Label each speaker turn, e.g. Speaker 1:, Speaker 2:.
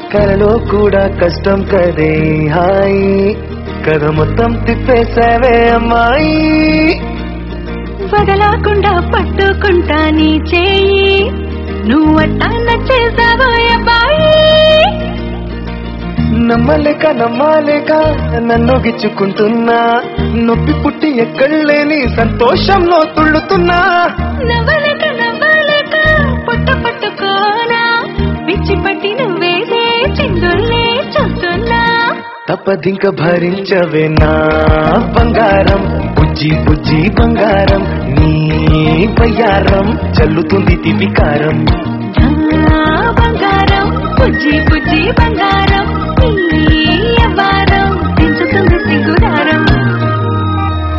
Speaker 1: కలలో కూడా కష్టం కదే హాయి కథ మొత్తం తిప్పేసావే అమ్మాయి
Speaker 2: వదలకుండా పట్టుకుంటా నీ చేయి నువ్వట్టా నచ్చేసావో అబ్బాయి
Speaker 1: నమ్మలేక నన్ను గిచ్చుకుంటున్నా నొప్పి పుట్టి ఎక్కడలేని సంతోషంలో తుళ్ళుతున్నా
Speaker 2: నవ్వలేక పొట్ట పట్టుకోనా పిచ్చి పట్టి నువ్వేదే చిందుల్ని చూస్తున్నా
Speaker 1: తప్పదింక భరించవే నా బంగారం బుజ్జి బుజ్జి బంగారం నీ బయ్యారం చల్లుతుంది తివికారం
Speaker 2: బంగారం బుజ్జి బుజ్జి బంగారం